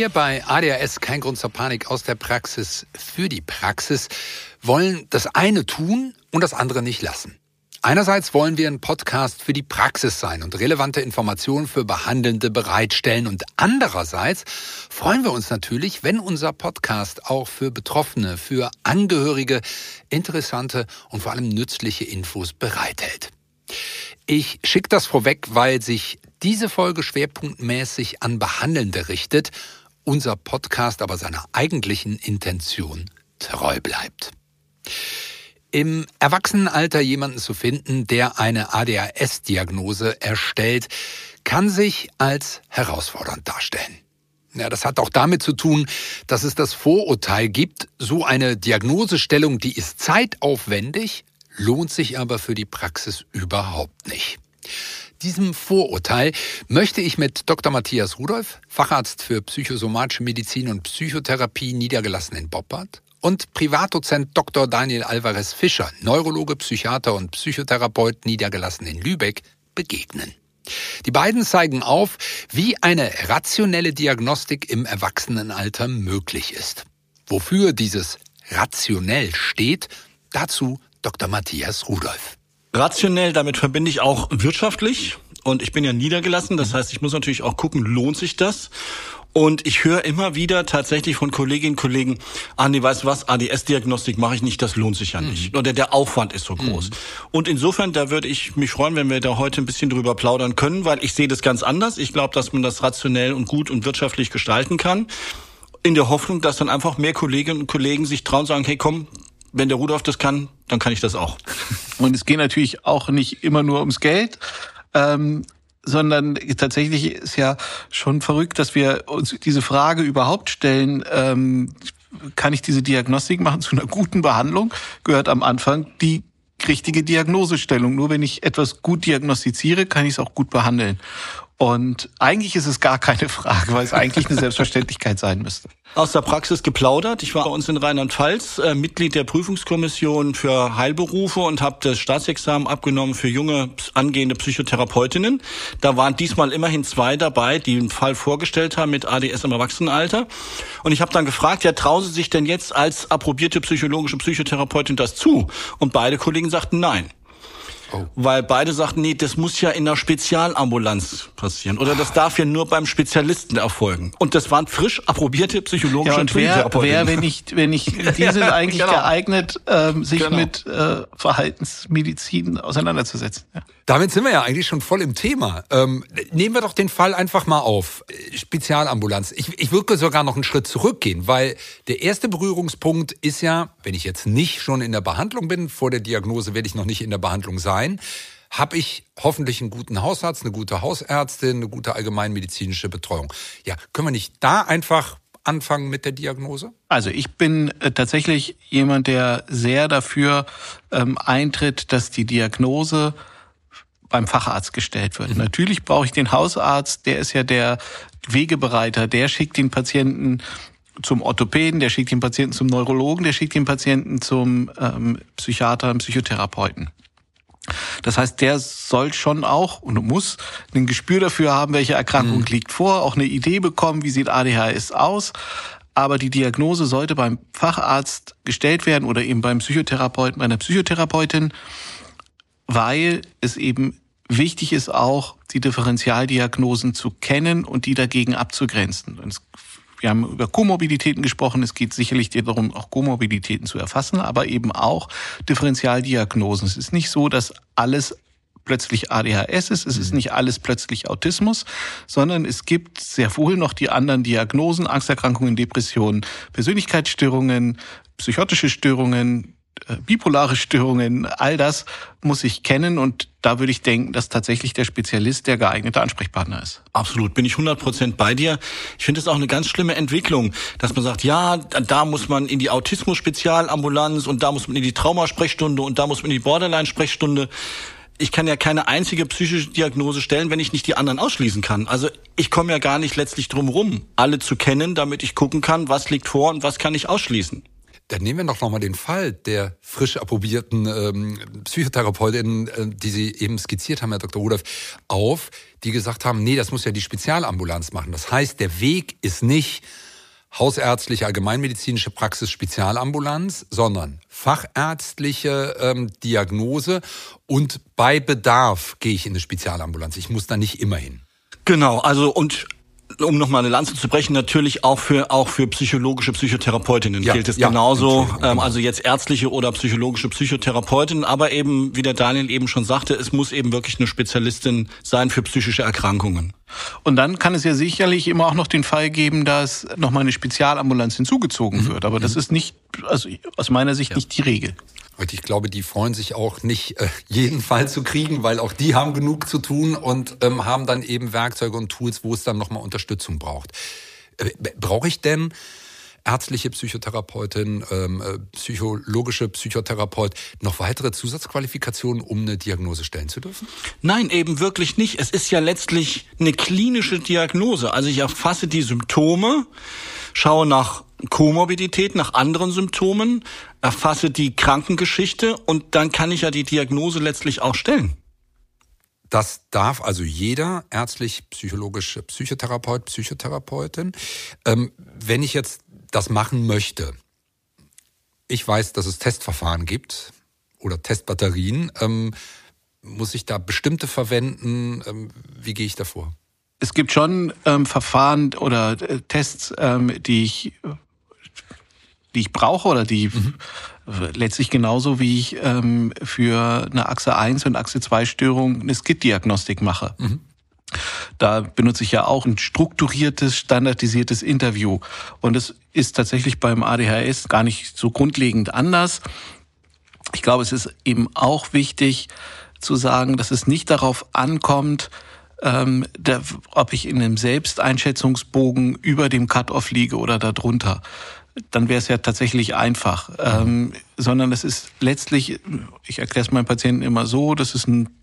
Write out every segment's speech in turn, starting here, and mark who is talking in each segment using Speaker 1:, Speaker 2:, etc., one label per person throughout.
Speaker 1: Wir bei ADHS kein Grund zur Panik aus der Praxis für die Praxis wollen das eine tun und das andere nicht lassen. Einerseits wollen wir ein Podcast für die Praxis sein und relevante Informationen für Behandelnde bereitstellen. Und andererseits freuen wir uns natürlich, wenn unser Podcast auch für Betroffene, für Angehörige interessante und vor allem nützliche Infos bereithält. Ich schicke das vorweg, weil sich diese Folge schwerpunktmäßig an Behandelnde richtet, unser Podcast aber seiner eigentlichen Intention treu bleibt. Im Erwachsenenalter jemanden zu finden, der eine ADHS-Diagnose erstellt, kann sich als herausfordernd darstellen. Ja, das hat auch damit zu tun, dass es das Vorurteil gibt, so eine Diagnosestellung, die ist zeitaufwendig, lohnt sich aber für die Praxis überhaupt nicht. Diesem Vorurteil möchte ich mit Dr. Matthias Rudolph, Facharzt für psychosomatische Medizin und Psychotherapie, niedergelassen in Boppard, und Privatdozent Dr. Daniel Alvarez Fischer, Neurologe, Psychiater und Psychotherapeut, niedergelassen in Lübeck, begegnen. Die beiden zeigen auf, wie eine rationelle Diagnostik im Erwachsenenalter möglich ist. Wofür dieses rationell steht, dazu Dr. Matthias Rudolph.
Speaker 2: Rationell, damit verbinde ich auch wirtschaftlich. Und ich bin ja niedergelassen, das heißt, ich muss natürlich auch gucken, lohnt sich das? Und ich höre immer wieder tatsächlich von Kolleginnen und Kollegen, nee, weißt du was, ADS-Diagnostik mache ich nicht, das lohnt sich ja nicht. Oder der Aufwand ist so groß. Und insofern, da würde ich mich freuen, wenn wir da heute ein bisschen drüber plaudern können, weil ich sehe das ganz anders. Ich glaube, dass man das rationell und gut und wirtschaftlich gestalten kann. In der Hoffnung, dass dann einfach mehr Kolleginnen und Kollegen sich trauen und sagen, hey komm, wenn der Rudolph das kann, dann kann ich das auch.
Speaker 3: Und es geht natürlich auch nicht immer nur ums Geld, sondern tatsächlich ist ja schon verrückt, dass wir uns diese Frage überhaupt stellen, kann ich diese Diagnostik machen zu einer guten Behandlung? Gehört am Anfang die richtige Diagnosestellung. Nur wenn ich etwas gut diagnostiziere, kann ich es auch gut behandeln. Und eigentlich ist es gar keine Frage, weil es eigentlich eine Selbstverständlichkeit sein müsste.
Speaker 2: Aus der Praxis geplaudert. Ich war bei uns in Rheinland-Pfalz Mitglied der Prüfungskommission für Heilberufe und habe das Staatsexamen abgenommen für junge angehende Psychotherapeutinnen. Da waren diesmal immerhin 2 dabei, die einen Fall vorgestellt haben mit ADS im Erwachsenenalter. Und ich habe dann gefragt, ja, trauen Sie sich denn jetzt als approbierte psychologische Psychotherapeutin das zu? Und beide Kollegen sagten nein. Oh. Weil beide sagten, nee, das muss ja in einer Spezialambulanz passieren. Oder das darf ja nur beim Spezialisten erfolgen. Und das waren frisch approbierte psychologische Psychotherapeuten.
Speaker 3: Wer, wenn nicht die sind eigentlich genau geeignet, sich mit Verhaltensmedizin auseinanderzusetzen. Ja.
Speaker 1: Damit sind wir ja eigentlich schon voll im Thema. Nehmen wir doch den Fall einfach mal auf. Spezialambulanz. Ich würde sogar noch einen Schritt zurückgehen, weil der erste Berührungspunkt ist ja, wenn ich jetzt nicht schon in der Behandlung bin, vor der Diagnose werde ich noch nicht in der Behandlung sein, habe ich hoffentlich einen guten Hausarzt, eine gute Hausärztin, eine gute allgemeinmedizinische Betreuung. Ja, können wir nicht da einfach anfangen mit der Diagnose?
Speaker 3: Also ich bin tatsächlich jemand, der sehr dafür eintritt, dass die Diagnose beim Facharzt gestellt wird. Natürlich brauche ich den Hausarzt, der ist ja der Wegebereiter, der schickt den Patienten zum Orthopäden, der schickt den Patienten zum Neurologen, der schickt den Patienten zum Psychiater, Psychotherapeuten. Das heißt, der soll schon auch und muss ein Gespür dafür haben, welche Erkrankung liegt vor, auch eine Idee bekommen, wie sieht ADHS aus. Aber die Diagnose sollte beim Facharzt gestellt werden oder eben beim Psychotherapeuten, bei einer Psychotherapeutin, weil es eben wichtig ist auch, die Differentialdiagnosen zu kennen und die dagegen abzugrenzen. Wir haben über Komorbiditäten gesprochen. Es geht sicherlich darum, auch Komorbiditäten zu erfassen, aber eben auch Differentialdiagnosen. Es ist nicht so, dass alles plötzlich ADHS ist. Es ist nicht alles plötzlich Autismus, sondern es gibt sehr wohl noch die anderen Diagnosen, Angsterkrankungen, Depressionen, Persönlichkeitsstörungen, psychotische Störungen, bipolare Störungen, all das muss ich kennen und da würde ich denken, dass tatsächlich der Spezialist der geeignete Ansprechpartner ist.
Speaker 2: Absolut, bin ich 100% bei dir. Ich finde es auch eine ganz schlimme Entwicklung, dass man sagt, ja, da muss man in die Autismus-Spezialambulanz und da muss man in die Traumasprechstunde und da muss man in die Borderline-Sprechstunde. Ich kann ja keine einzige psychische Diagnose stellen, wenn ich nicht die anderen ausschließen kann. Also ich komme ja gar nicht letztlich drum rum, alle zu kennen, damit ich gucken kann, was liegt vor und was kann ich ausschließen.
Speaker 1: Dann nehmen wir doch nochmal den Fall der frisch approbierten Psychotherapeutin, die Sie eben skizziert haben, Herr Dr. Rudolph, auf, die gesagt haben, nee, das muss ja die Spezialambulanz machen. Das heißt, der Weg ist nicht hausärztliche, allgemeinmedizinische Praxis, Spezialambulanz, sondern fachärztliche Diagnose und bei Bedarf gehe ich in eine Spezialambulanz. Ich muss da nicht immer hin.
Speaker 2: Genau, also und um nochmal eine Lanze zu brechen, natürlich auch für psychologische Psychotherapeutinnen gilt es genauso, also jetzt ärztliche oder psychologische Psychotherapeutinnen, aber eben, wie der Daniel eben schon sagte, es muss eben wirklich eine Spezialistin sein für psychische Erkrankungen.
Speaker 3: Und dann kann es ja sicherlich immer auch noch den Fall geben, dass nochmal eine Spezialambulanz hinzugezogen wird. Aber das ist nicht, also aus meiner Sicht nicht die Regel.
Speaker 1: Und ich glaube, die freuen sich auch nicht, jeden Fall zu kriegen, weil auch die haben genug zu tun und haben dann eben Werkzeuge und Tools, wo es dann nochmal Unterstützung braucht. Brauche ich denn ärztliche Psychotherapeutin, psychologische Psychotherapeut noch weitere Zusatzqualifikationen, um eine Diagnose stellen zu dürfen?
Speaker 2: Nein, eben wirklich nicht. Es ist ja letztlich eine klinische Diagnose. Also ich erfasse die Symptome, schaue nach Komorbidität, nach anderen Symptomen, erfasse die Krankengeschichte und dann kann ich ja die Diagnose letztlich auch stellen.
Speaker 1: Das darf also jeder ärztlich-psychologische Psychotherapeut, Psychotherapeutin. Wenn ich jetzt das machen möchte, ich weiß, dass es Testverfahren gibt oder Testbatterien, muss ich da bestimmte verwenden? Wie gehe ich da vor?
Speaker 3: Es gibt schon Verfahren oder Tests, die ich brauche oder die letztlich genauso wie ich für eine Achse 1 und Achse 2 Störung eine SCID-Diagnostik mache. Da benutze ich ja auch ein strukturiertes, standardisiertes Interview. Und es ist tatsächlich beim ADHS gar nicht so grundlegend anders. Ich glaube, es ist eben auch wichtig zu sagen, dass es nicht darauf ankommt, ob ich in einem Selbsteinschätzungsbogen über dem Cut-off liege oder darunter. Dann wäre es ja tatsächlich einfach. Sondern es ist letztlich, ich erkläre es meinen Patienten immer so, das ist ein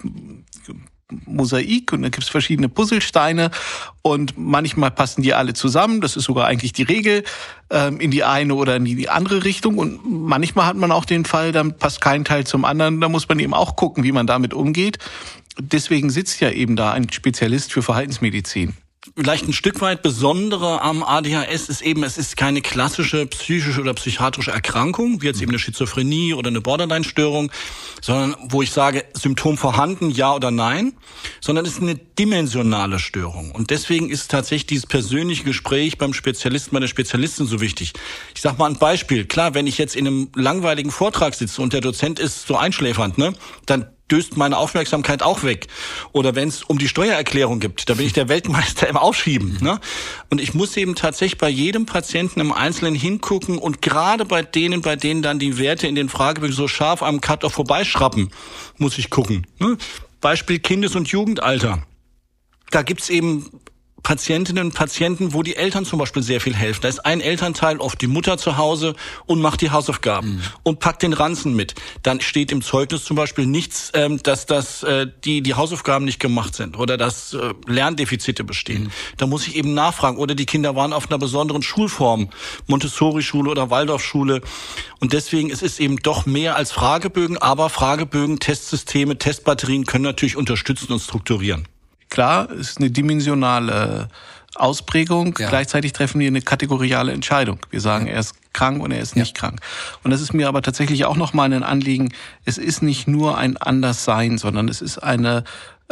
Speaker 3: Mosaik und da gibt es verschiedene Puzzlesteine und manchmal passen die alle zusammen, das ist sogar eigentlich die Regel, in die eine oder in die andere Richtung und manchmal hat man auch den Fall, dann passt kein Teil zum anderen, da muss man eben auch gucken, wie man damit umgeht. Deswegen sitzt ja eben da ein Spezialist für Verhaltensmedizin.
Speaker 2: Vielleicht ein Stück weit Besondere am ADHS ist eben, es ist keine klassische psychische oder psychiatrische Erkrankung, wie jetzt eben eine Schizophrenie oder eine Borderline-Störung, sondern wo ich sage, Symptom vorhanden, ja oder nein, sondern es ist eine dimensionale Störung. Und deswegen ist tatsächlich dieses persönliche Gespräch beim Spezialisten, bei der Spezialistin so wichtig. Ich sag mal ein Beispiel. Klar, wenn ich jetzt in einem langweiligen Vortrag sitze und der Dozent ist so einschläfernd, dann döst meine Aufmerksamkeit auch weg. Oder wenn es um die Steuererklärung geht, da bin ich der Weltmeister im Aufschieben. Und ich muss eben tatsächlich bei jedem Patienten im Einzelnen hingucken und gerade bei denen dann die Werte in den Fragebögen so scharf am Cut-off vorbeischrappen, muss ich gucken. Beispiel Kindes- und Jugendalter. Da gibt's eben Patientinnen und Patienten, wo die Eltern zum Beispiel sehr viel helfen. Da ist ein Elternteil, oft die Mutter zu Hause und macht die Hausaufgaben und packt den Ranzen mit. Dann steht im Zeugnis zum Beispiel nichts, dass die Hausaufgaben nicht gemacht sind oder dass Lerndefizite bestehen. Da muss ich eben nachfragen. Oder die Kinder waren auf einer besonderen Schulform, Montessori-Schule oder Waldorfschule. Und deswegen es ist eben doch mehr als Fragebögen, aber Fragebögen, Testsysteme, Testbatterien können natürlich unterstützen und strukturieren.
Speaker 3: Klar, es ist eine dimensionale Ausprägung. Ja. Gleichzeitig treffen wir eine kategoriale Entscheidung. Wir sagen, er ist krank und er ist nicht krank. Und das ist mir aber tatsächlich auch nochmal ein Anliegen. Es ist nicht nur ein Anderssein, sondern es ist eine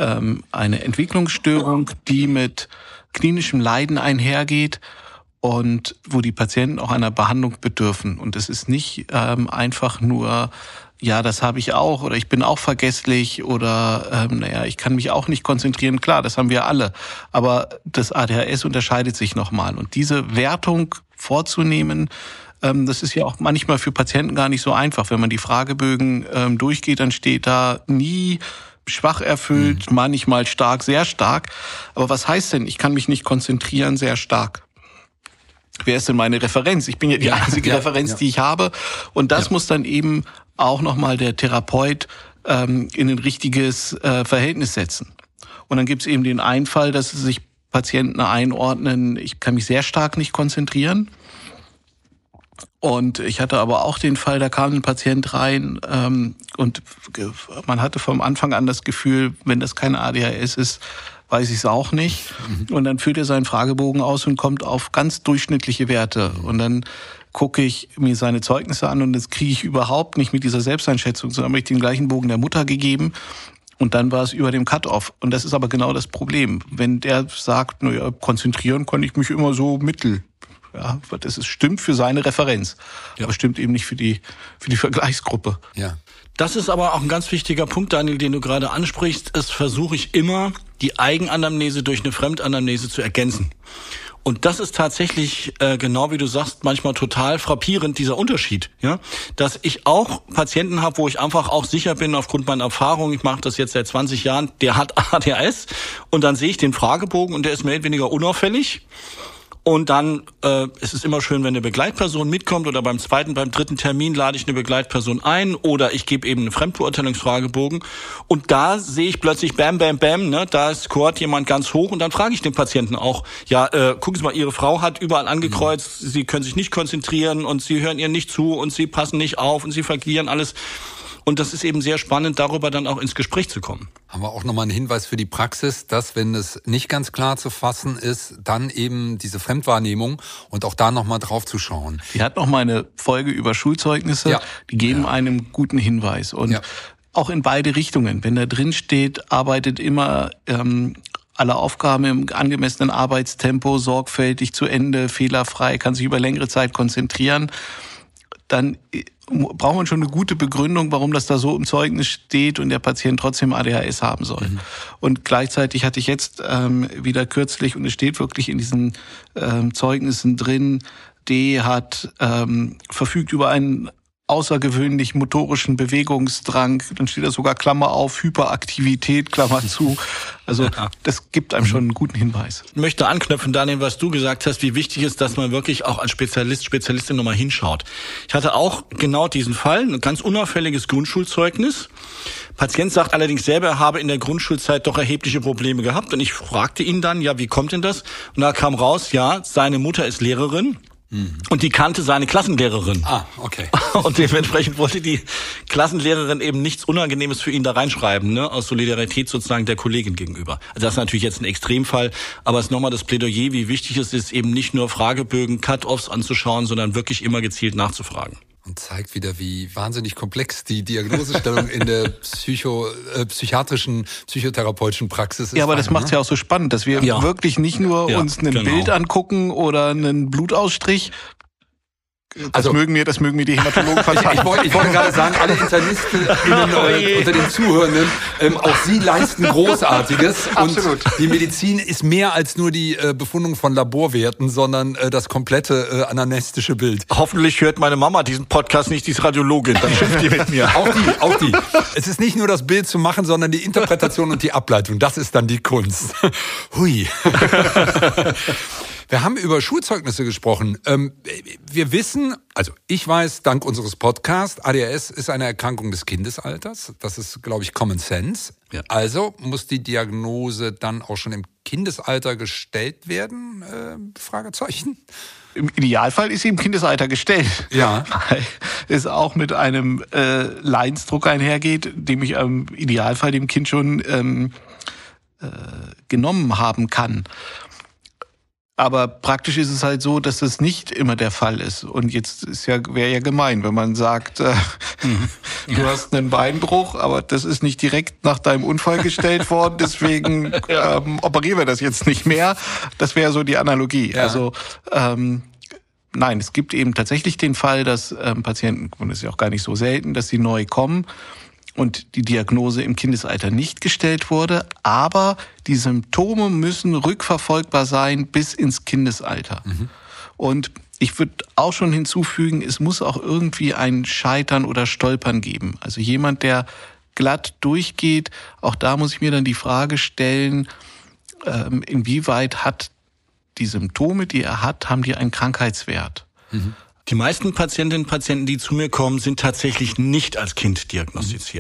Speaker 3: Entwicklungsstörung, die mit klinischem Leiden einhergeht und wo die Patienten auch einer Behandlung bedürfen. Und es ist nicht einfach nur, ja, das habe ich auch oder ich bin auch vergesslich oder ich kann mich auch nicht konzentrieren. Klar, das haben wir alle. Aber das ADHS unterscheidet sich nochmal. Und diese Wertung vorzunehmen, das ist ja auch manchmal für Patienten gar nicht so einfach. Wenn man die Fragebögen durchgeht, dann steht da nie schwach erfüllt, manchmal stark, sehr stark. Aber was heißt denn, ich kann mich nicht konzentrieren, sehr stark? Wer ist denn meine Referenz? Ich bin ja die einzige Referenz, die ich habe. Und das muss dann eben auch nochmal der Therapeut in ein richtiges Verhältnis setzen. Und dann gibt es eben den einen Fall, dass sich Patienten einordnen, ich kann mich sehr stark nicht konzentrieren. Und ich hatte aber auch den Fall, da kam ein Patient rein und man hatte vom Anfang an das Gefühl, wenn das kein ADHS ist, weiß ich es auch nicht. Und dann füllt er seinen Fragebogen aus und kommt auf ganz durchschnittliche Werte. Und dann gucke ich mir seine Zeugnisse an und das kriege ich überhaupt nicht mit dieser Selbsteinschätzung, sondern habe ich den gleichen Bogen der Mutter gegeben. Und dann war es über dem Cut-Off. Und das ist aber genau das Problem. Wenn der sagt, naja, konzentrieren kann ich mich immer so mittel. Ja, das stimmt für seine Referenz, aber stimmt eben nicht für die Vergleichsgruppe.
Speaker 1: Ja.
Speaker 2: Das ist aber auch ein ganz wichtiger Punkt, Daniel, den du gerade ansprichst. Es versuche ich immer, die Eigenanamnese durch eine Fremdanamnese zu ergänzen. Und das ist tatsächlich, genau wie du sagst, manchmal total frappierend, dieser Unterschied. Ja, dass ich auch Patienten habe, wo ich einfach auch sicher bin, aufgrund meiner Erfahrung, ich mache das jetzt seit 20 Jahren, der hat ADHS. Und dann sehe ich den Fragebogen und der ist mehr oder weniger unauffällig. Und dann ist es immer schön, wenn eine Begleitperson mitkommt oder beim dritten Termin lade ich eine Begleitperson ein oder ich gebe eben einen Fremdbeurteilungsfragebogen und da sehe ich plötzlich bam, ne, da scoret jemand ganz hoch und dann frage ich den Patienten auch, ja, gucken Sie mal, Ihre Frau hat überall angekreuzt, Sie können sich nicht konzentrieren und Sie hören ihr nicht zu und Sie passen nicht auf und Sie verlieren alles. Und das ist eben sehr spannend, darüber dann auch ins Gespräch zu kommen.
Speaker 1: Haben wir auch nochmal einen Hinweis für die Praxis, dass, wenn es nicht ganz klar zu fassen ist, dann eben diese Fremdwahrnehmung und auch da nochmal drauf zu schauen.
Speaker 3: Die hat noch mal eine Folge über Schulzeugnisse, die geben einem guten Hinweis. Und auch in beide Richtungen. Wenn da drin steht, arbeitet immer alle Aufgaben im angemessenen Arbeitstempo, sorgfältig zu Ende, fehlerfrei, kann sich über längere Zeit konzentrieren, dann braucht man schon eine gute Begründung, warum das da so im Zeugnis steht und der Patient trotzdem ADHS haben soll. Und gleichzeitig hatte ich jetzt wieder kürzlich, und es steht wirklich in diesen Zeugnissen drin, D hat verfügt über einen außergewöhnlich motorischen Bewegungsdrang, dann steht da sogar Klammer auf, Hyperaktivität, Klammer zu. Also das gibt einem schon einen guten Hinweis.
Speaker 2: Ich möchte anknüpfen, Daniel, was du gesagt hast, wie wichtig ist, dass man wirklich auch als Spezialistin nochmal hinschaut. Ich hatte auch genau diesen Fall, ein ganz unauffälliges Grundschulzeugnis. Patient sagt allerdings selber, er habe in der Grundschulzeit doch erhebliche Probleme gehabt. Und ich fragte ihn dann, ja, wie kommt denn das? Und da kam raus, ja, seine Mutter ist Lehrerin. Und die kannte seine Klassenlehrerin.
Speaker 1: Ah, okay.
Speaker 2: Und dementsprechend wollte die Klassenlehrerin eben nichts Unangenehmes für ihn da reinschreiben, ne, aus Solidarität sozusagen der Kollegin gegenüber. Also das ist natürlich jetzt ein Extremfall, aber es ist nochmal das Plädoyer, wie wichtig es ist, eben nicht nur Fragebögen, Cut-Offs anzuschauen, sondern wirklich immer gezielt nachzufragen.
Speaker 1: Und zeigt wieder, wie wahnsinnig komplex die Diagnosestellung in der psychiatrischen, psychotherapeutischen Praxis ist.
Speaker 3: Ja, aber das macht es ja auch so spannend, dass wir wirklich nicht nur uns ein Bild angucken oder einen Blutausstrich. Das mögen mir die Hämatologen verzeihen.
Speaker 1: Ich wollte gerade sagen, alle InternistInnen unter den Zuhörenden, auch sie leisten Großartiges.
Speaker 3: Absolut.
Speaker 1: Und die Medizin ist mehr als nur die Befundung von Laborwerten, sondern das komplette anamnestische Bild.
Speaker 2: Hoffentlich hört meine Mama diesen Podcast nicht, die ist Radiologin, dann schimpft die mit mir.
Speaker 1: Auch die. Es ist nicht nur das Bild zu machen, sondern die Interpretation und die Ableitung. Das ist dann die Kunst. Hui. Wir haben über Schulzeugnisse gesprochen. Wir wissen, also ich weiß, dank unseres Podcasts, ADHS ist eine Erkrankung des Kindesalters. Das ist, glaube ich, Common Sense. Ja. Also muss die Diagnose dann auch schon im Kindesalter gestellt werden? Fragezeichen.
Speaker 3: Im Idealfall ist sie im Kindesalter gestellt.
Speaker 1: Ja.
Speaker 3: Weil es auch mit einem Leidensdruck einhergeht, dem ich im Idealfall dem Kind schon genommen haben kann. Aber praktisch ist es halt so, dass das nicht immer der Fall ist. Und jetzt wäre ja gemein, wenn man sagt, du hast einen Beinbruch, aber das ist nicht direkt nach deinem Unfall gestellt worden, deswegen operieren wir das jetzt nicht mehr. Das wäre so die Analogie. Ja. Also nein, es gibt eben tatsächlich den Fall, dass Patienten, und das ist ja auch gar nicht so selten, dass sie neu kommen und die Diagnose im Kindesalter nicht gestellt wurde, aber die Symptome müssen rückverfolgbar sein bis ins Kindesalter. Und ich würde auch schon hinzufügen, es muss auch irgendwie ein Scheitern oder Stolpern geben. Also jemand, der glatt durchgeht, auch da muss ich mir dann die Frage stellen, inwieweit hat die Symptome, die er hat, haben die einen Krankheitswert?
Speaker 2: Die meisten Patientinnen und Patienten, die zu mir kommen, sind tatsächlich nicht als Kind diagnostiziert.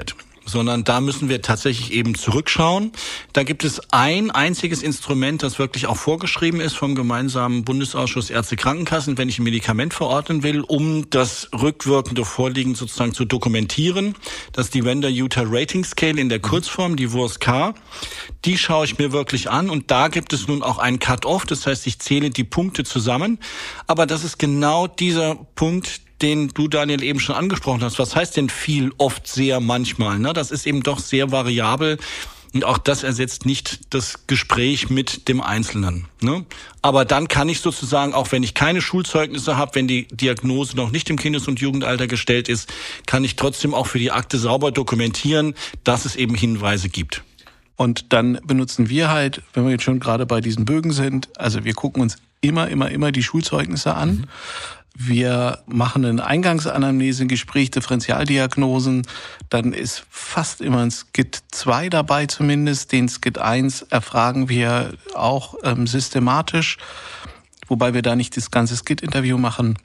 Speaker 2: sondern da müssen wir tatsächlich eben zurückschauen. Da gibt es ein einziges Instrument, das wirklich auch vorgeschrieben ist vom gemeinsamen Bundesausschuss Ärzte-Krankenkassen, wenn ich ein Medikament verordnen will, um das rückwirkende Vorliegen sozusagen zu dokumentieren. Das ist die Vendor-User Rating Scale in der Kurzform, die WURS-K. Die schaue ich mir wirklich an und da gibt es nun auch einen Cut-Off, das heißt, ich zähle die Punkte zusammen. Aber das ist genau dieser Punkt, den du, Daniel, eben schon angesprochen hast. Was heißt denn viel, oft, sehr, manchmal? Ne? Das ist eben doch sehr variabel und auch das ersetzt nicht das Gespräch mit dem Einzelnen. Ne? Aber dann kann ich sozusagen, auch wenn ich keine Schulzeugnisse habe, wenn die Diagnose noch nicht im Kindes- und Jugendalter gestellt ist, kann ich trotzdem auch für die Akte sauber dokumentieren, dass es eben Hinweise gibt.
Speaker 3: Und dann benutzen wir halt, wenn wir jetzt schon gerade bei diesen Bögen sind, also wir gucken uns immer die Schulzeugnisse an. Wir machen eine Eingangsanamnese, ein Gespräch, Differentialdiagnosen. Dann ist fast immer ein Skit 2 dabei zumindest. Den Skit 1 erfragen wir auch systematisch, wobei wir da nicht das ganze Skit-Interview machen.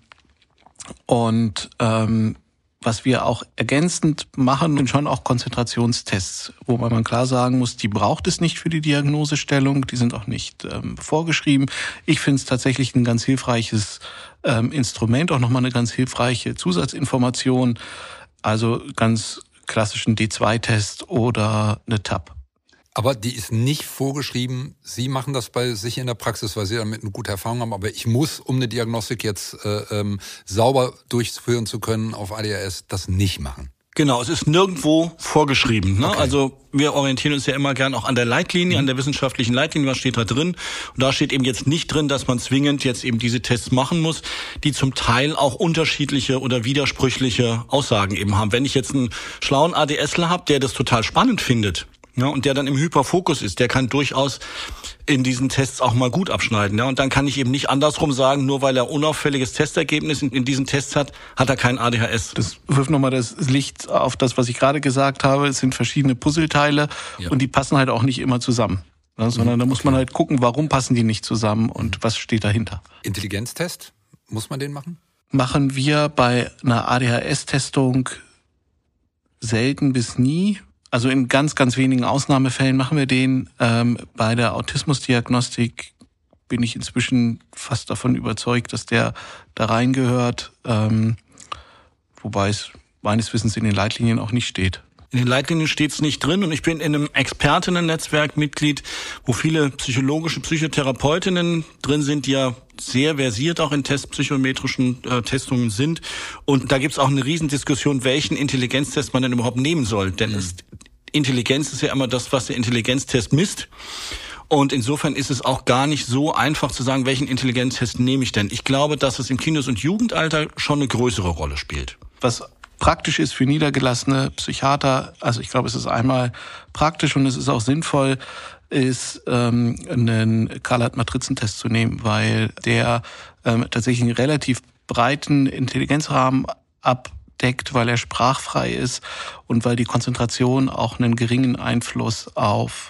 Speaker 3: Und was wir auch ergänzend machen, sind schon auch Konzentrationstests, wobei man klar sagen muss, die braucht es nicht für die Diagnosestellung, die sind auch nicht vorgeschrieben. Ich finde es tatsächlich ein ganz hilfreiches Instrument, auch nochmal eine ganz hilfreiche Zusatzinformation, also ganz klassischen D2-Test oder eine TAP.
Speaker 1: Aber die ist nicht vorgeschrieben. Sie machen das bei sich in der Praxis, weil Sie damit eine gute Erfahrung haben. Aber ich muss, um eine Diagnostik jetzt sauber durchführen zu können auf ADHS, das nicht machen.
Speaker 2: Genau, es ist nirgendwo vorgeschrieben. Ne?
Speaker 1: Okay.
Speaker 2: Also wir orientieren uns ja immer gern auch an der Leitlinie, an der wissenschaftlichen Leitlinie, was steht da drin. Und da steht eben jetzt nicht drin, dass man zwingend jetzt eben diese Tests machen muss, die zum Teil auch unterschiedliche oder widersprüchliche Aussagen eben haben. Wenn ich jetzt einen schlauen ADSler habe, der das total spannend findet, ja, und der dann im Hyperfokus ist, der kann durchaus in diesen Tests auch mal gut abschneiden. Ja, und dann kann ich eben nicht andersrum sagen, nur weil er unauffälliges Testergebnis in diesen Tests hat, hat er kein ADHS.
Speaker 3: Das wirft nochmal das Licht auf das, was ich gerade gesagt habe. Es sind verschiedene Puzzleteile und die passen halt auch nicht immer zusammen. Ja, sondern da muss man halt gucken, warum passen die nicht zusammen und was steht dahinter.
Speaker 1: Intelligenztest, muss man den machen?
Speaker 3: Machen wir bei einer ADHS-Testung selten bis nie. Also in ganz, ganz wenigen Ausnahmefällen machen wir den. Bei der Autismusdiagnostik bin ich inzwischen fast davon überzeugt, dass der da reingehört, wobei es meines Wissens in den Leitlinien auch nicht steht.
Speaker 2: In den Leitlinien steht es nicht drin und ich bin in einem Expertinnen-Netzwerk Mitglied, wo viele Psychotherapeutinnen drin sind, die ja sehr versiert auch in psychometrischen Testungen sind. Und da gibt es auch eine Riesendiskussion, welchen Intelligenztest man denn überhaupt nehmen soll. Denn Intelligenz ist ja immer das, was der Intelligenztest misst. Und insofern ist es auch gar nicht so einfach zu sagen, welchen Intelligenztest nehme ich denn. Ich glaube, dass es im Kindes- und Jugendalter schon eine größere Rolle spielt.
Speaker 3: Was praktisch ist für niedergelassene Psychiater, also ich glaube, es ist einmal praktisch und es ist auch sinnvoll, ist einen Karlat-Matrizentest zu nehmen, weil der tatsächlich einen relativ breiten Intelligenzrahmen abdeckt, weil er sprachfrei ist und weil die Konzentration auch einen geringen Einfluss auf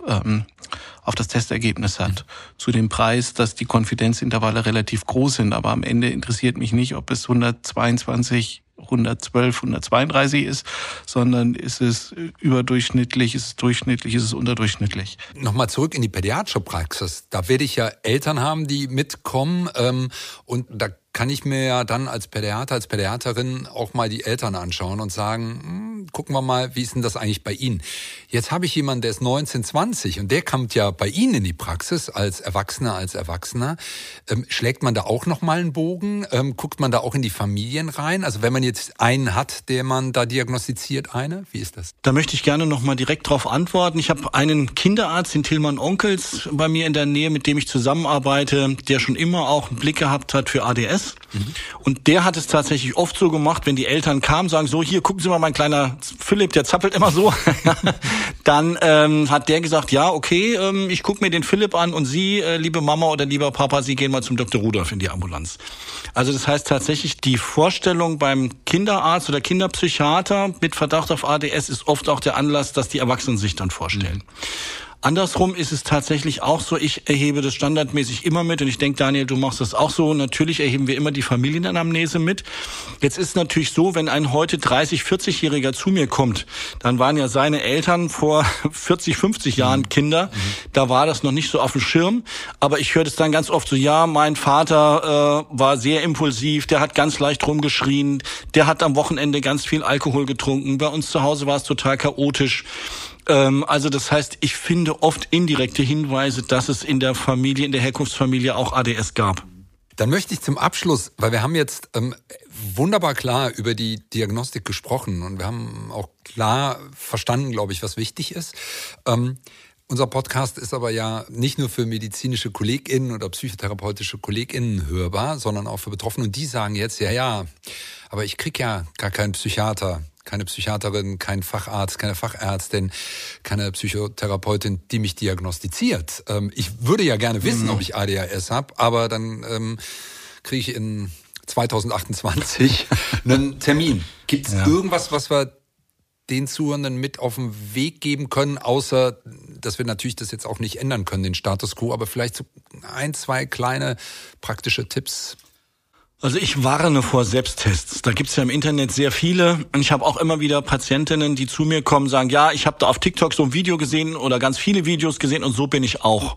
Speaker 3: das Testergebnis hat. Zu dem Preis, dass die Konfidenzintervalle relativ groß sind, aber am Ende interessiert mich nicht, ob es 122 112, 132 ist, sondern ist es überdurchschnittlich, ist es durchschnittlich, ist es unterdurchschnittlich.
Speaker 1: Nochmal zurück in die pädiatrische Praxis. Da werde ich ja Eltern haben, die mitkommen und da kann ich mir ja dann als Pädiater, als Pädiaterin auch mal die Eltern anschauen und sagen, gucken wir mal, wie ist denn das eigentlich bei Ihnen? Jetzt habe ich jemanden, der ist 19, 20 und der kommt ja bei Ihnen in die Praxis als Erwachsener. Schlägt man da auch nochmal einen Bogen? Guckt man da auch in die Familien rein? Also wenn man jetzt einen hat, der man da diagnostiziert, wie ist das?
Speaker 2: Da möchte ich gerne nochmal direkt drauf antworten. Ich habe einen Kinderarzt, den Tillmann Onkels, bei mir in der Nähe, mit dem ich zusammenarbeite, der schon immer auch einen Blick gehabt hat für ADS. Und der hat es tatsächlich oft so gemacht, wenn die Eltern kamen, sagen so, hier, gucken Sie mal, mein kleiner Philipp, der zappelt immer so. Dann hat der gesagt, ja, okay, ich gucke mir den Philipp an und Sie, liebe Mama oder lieber Papa, Sie gehen mal zum Dr. Rudolph in die Ambulanz. Also das heißt tatsächlich, die Vorstellung beim Kinderarzt oder Kinderpsychiater mit Verdacht auf ADS ist oft auch der Anlass, dass die Erwachsenen sich dann vorstellen. Andersrum ist es tatsächlich auch so, ich erhebe das standardmäßig immer mit und ich denke, Daniel, du machst das auch so. Natürlich erheben wir immer die Familienanamnese mit. Jetzt ist natürlich so, wenn ein heute 30-, 40-Jähriger zu mir kommt, dann waren ja seine Eltern vor 40, 50 Jahren Kinder. Da war das noch nicht so auf dem Schirm. Aber ich höre das dann ganz oft so, ja, mein Vater war sehr impulsiv, der hat ganz leicht rumgeschrien, der hat am Wochenende ganz viel Alkohol getrunken. Bei uns zu Hause war es total chaotisch. Also das heißt, ich finde oft indirekte Hinweise, dass es in der Familie, in der Herkunftsfamilie auch ADS gab.
Speaker 1: Dann möchte ich zum Abschluss, weil wir haben jetzt wunderbar klar über die Diagnostik gesprochen und wir haben auch klar verstanden, glaube ich, was wichtig ist. Unser Podcast ist aber ja nicht nur für medizinische KollegInnen oder psychotherapeutische KollegInnen hörbar, sondern auch für Betroffene. Und die sagen jetzt, ja, aber ich krieg ja gar keinen Psychiater, keine Psychiaterin, keinen Facharzt, keine Fachärztin, keine Psychotherapeutin, die mich diagnostiziert. Ich würde ja gerne wissen, ob ich ADHS habe, aber dann kriege ich in 2028 einen Termin. Gibt es irgendwas, was wir den Zuhörenden mit auf den Weg geben können, außer, dass wir natürlich das jetzt auch nicht ändern können, den Status quo, aber vielleicht so 1, 2 kleine praktische Tipps?
Speaker 2: Also ich warne vor Selbsttests. Da gibt's ja im Internet sehr viele. Und ich habe auch immer wieder Patientinnen, die zu mir kommen, sagen, ja, ich habe da auf TikTok so ein Video gesehen oder ganz viele Videos gesehen und so bin ich auch.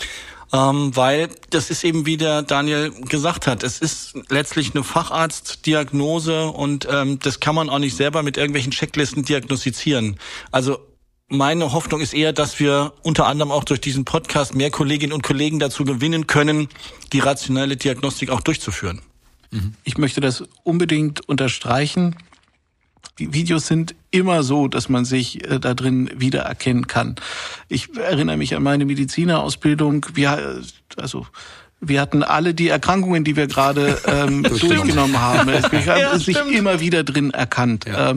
Speaker 2: Weil das ist eben, wie der Daniel gesagt hat, es ist letztlich eine Facharztdiagnose und das kann man auch nicht selber mit irgendwelchen Checklisten diagnostizieren. Also meine Hoffnung ist eher, dass wir unter anderem auch durch diesen Podcast mehr Kolleginnen und Kollegen dazu gewinnen können, die rationelle Diagnostik auch durchzuführen.
Speaker 3: Ich möchte das unbedingt unterstreichen. Die Videos sind immer so, dass man sich da drin wiedererkennen kann. Ich erinnere mich an meine Medizinerausbildung. Wir hatten alle die Erkrankungen, die wir gerade durchgenommen haben. Wir haben sich immer wieder drin erkannt. Ja.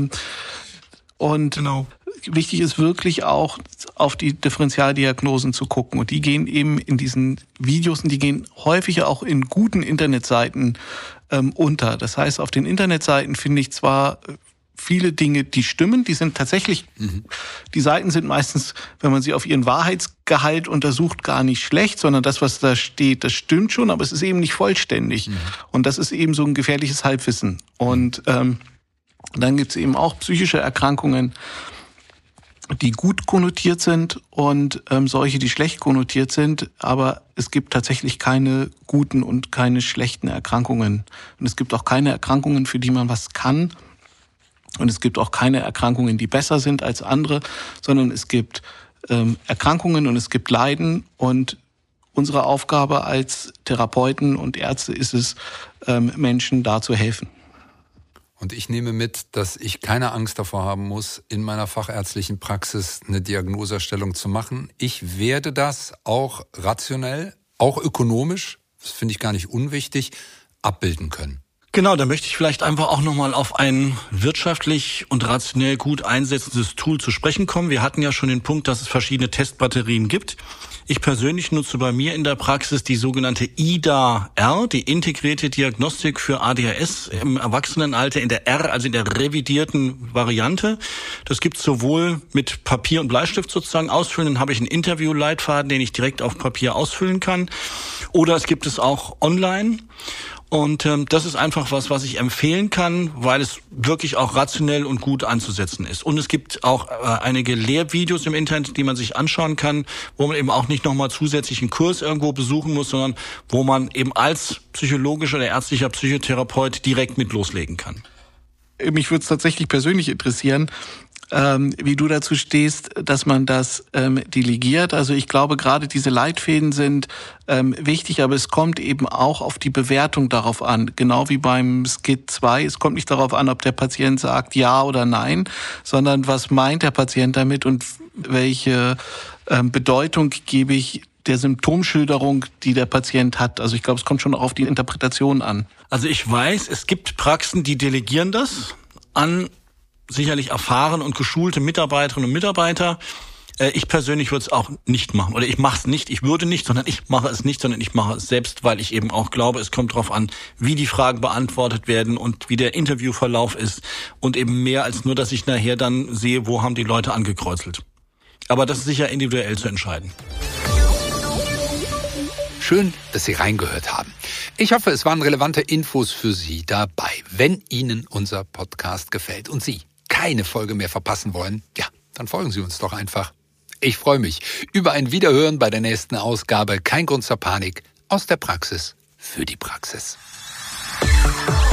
Speaker 3: Und genau. Wichtig ist wirklich auch, auf die Differentialdiagnosen zu gucken. Und die gehen eben in diesen Videos und die gehen häufiger auch in guten Internetseiten unter. Das heißt, auf den Internetseiten finde ich zwar viele Dinge, die stimmen, die sind tatsächlich, die Seiten sind meistens, wenn man sie auf ihren Wahrheitsgehalt untersucht, gar nicht schlecht, sondern das, was da steht, das stimmt schon, aber es ist eben nicht vollständig. Und das ist eben so ein gefährliches Halbwissen. Und dann gibt's eben auch psychische Erkrankungen, die gut konnotiert sind und solche, die schlecht konnotiert sind. Aber es gibt tatsächlich keine guten und keine schlechten Erkrankungen. Und es gibt auch keine Erkrankungen, für die man was kann. Und es gibt auch keine Erkrankungen, die besser sind als andere, sondern es gibt Erkrankungen und es gibt Leiden. Und unsere Aufgabe als Therapeuten und Ärzte ist es, Menschen da zu helfen.
Speaker 1: Und ich nehme mit, dass ich keine Angst davor haben muss, in meiner fachärztlichen Praxis eine Diagnoseerstellung zu machen. Ich werde das auch rationell, auch ökonomisch, das finde ich gar nicht unwichtig, abbilden können.
Speaker 2: Genau, da möchte ich vielleicht einfach auch nochmal auf ein wirtschaftlich und rationell gut einsetzendes Tool zu sprechen kommen. Wir hatten ja schon den Punkt, dass es verschiedene Testbatterien gibt. Ich persönlich nutze bei mir in der Praxis die sogenannte IDA-R, die integrierte Diagnostik für ADHS im Erwachsenenalter in der R, also in der revidierten Variante. Das gibt es sowohl mit Papier und Bleistift sozusagen ausfüllen, dann habe ich einen Interviewleitfaden, den ich direkt auf Papier ausfüllen kann. Oder es gibt es auch online. Und das ist einfach was ich empfehlen kann, weil es wirklich auch rationell und gut anzusetzen ist. Und es gibt auch einige Lehrvideos im Internet, die man sich anschauen kann, wo man eben auch nicht nochmal zusätzlich einen Kurs irgendwo besuchen muss, sondern wo man eben als psychologischer oder ärztlicher Psychotherapeut direkt mit loslegen kann.
Speaker 3: Mich würde es tatsächlich persönlich interessieren, wie du dazu stehst, dass man das delegiert. Also ich glaube, gerade diese Leitfäden sind wichtig, aber es kommt eben auch auf die Bewertung darauf an. Genau wie beim SCID 2. Es kommt nicht darauf an, ob der Patient sagt ja oder nein, sondern was meint der Patient damit und welche Bedeutung gebe ich der Symptomschilderung, die der Patient hat. Also ich glaube, es kommt schon auch auf die Interpretation an.
Speaker 2: Also ich weiß, es gibt Praxen, die delegieren das an sicherlich erfahrene und geschulte Mitarbeiterinnen und Mitarbeiter. Ich persönlich würde es auch nicht machen. Oder ich mache es nicht, ich würde nicht, sondern ich mache es nicht, sondern ich mache es selbst, weil ich eben auch glaube, es kommt darauf an, wie die Fragen beantwortet werden und wie der Interviewverlauf ist. Und eben mehr als nur, dass ich nachher dann sehe, wo haben die Leute angekreuzelt. Aber das ist sicher individuell zu entscheiden.
Speaker 1: Schön, dass Sie reingehört haben. Ich hoffe, es waren relevante Infos für Sie dabei. Wenn Ihnen unser Podcast gefällt und Sie keine Folge mehr verpassen wollen, ja, dann folgen Sie uns doch einfach. Ich freue mich über ein Wiederhören bei der nächsten Ausgabe. Kein Grund zur Panik, aus der Praxis für die Praxis.